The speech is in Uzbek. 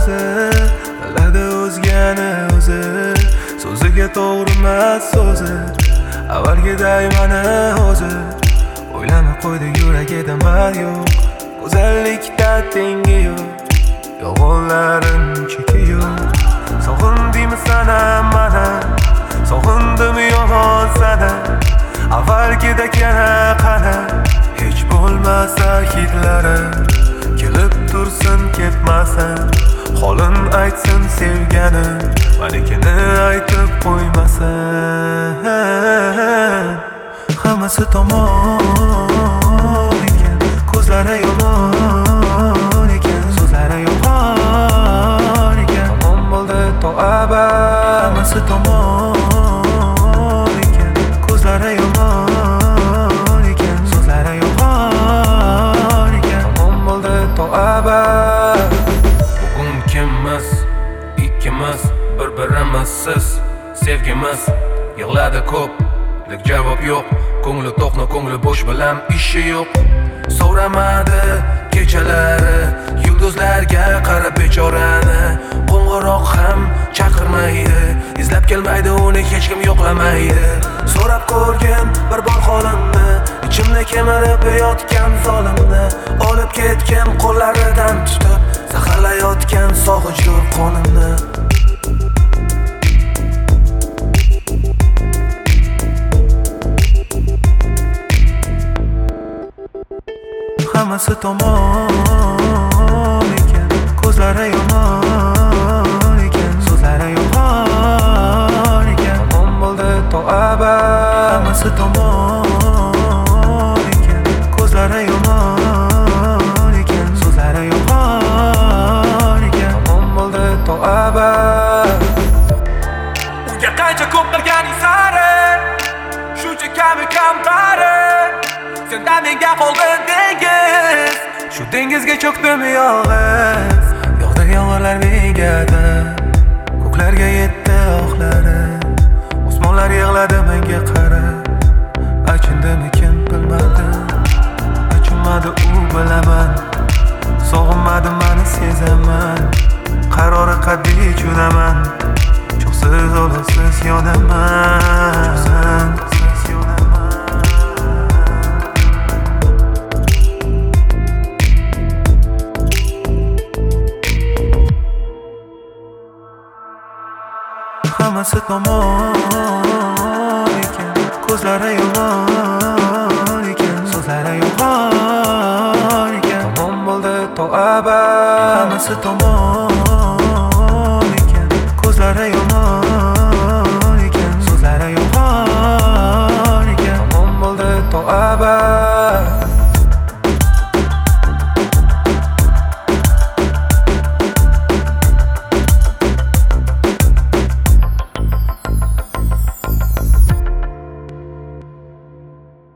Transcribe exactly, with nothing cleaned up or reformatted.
o'zi, tanladi o'zgani o'zi. So'ziga to'g'rimas so'zi, avvalgiday mana o'zi. O'ylanib qo'ydi yuragida mal yo'q, go'zallikda tengi yo'q, yolg'onlarim cheki yo'q. Sog'indingmi sana mana, sog'indim yomon sana. Avvalgidek yana qana, hech bo'lmasa hidlari kelib tursin ketmasin. Holin aytsin sevganim, manikini aytib qo'ymasin. Hammasi tomon ekan, ko'zlari yomon ekan, so'zlari yolg'on ekan. Tamom bo'ldi to abad. Hammasi tomon ekan, ko'zlari yomon ekan, so'zlari yolg'on ekan. Tamom bo'ldi to abad. Bugun kimmiz, ikkimiz, bir-birimizsiz sevgimiz. Yig'ladi ko'p, lek javob yo'q. Ko'ngli to'qni, ko'ngli bo'sh bilan ishi yo'q. So'ramadi kechalari, yulduzlarga qarab bechorani. Qo'ng'iroq ham chaqirmaydi, izlab kelmaydi uni hech kim yo'qlamaydi. So'rab ko'rgin bir bor holimni, ichimda kemirib yotgan zolimni. Olib ketgan qo'llaridan tutib, zaharlayotgan sog'inch qonimni. Hammasi tomon ekan, ko'zlari yomon ekan, so'zlari yolg'on ekan. Tamom bo'ldi to abad. Hammasi tomon ekan, ko'zlari yomon ekan, so'zlari yolg'on ekan. Tamom bo'ldi to abad. Unga qancha ko'p qilganing sari, shuncha kami kamtari. Sendan menga qoldi dengiz, shu dengizga cho'kdim yolg'iz. Yog'di yomg'irlar megadi, ko'klarga yetdi oqlari. Osmonlar yig'ladi menga qarab, achindimikin bilmadim. Achinmadi u bilaman, sog'inmadi mani sezaman. Qarori qat'iy jo'naman, cho'qsiz olasiz yonaman. Hammasi tomon ekan, ko'zlari yomon ekan, so'zlari yolg'on ekan. Tamom bo'ldi to abad. Hammasi tomon ekan, ko'zlari yomon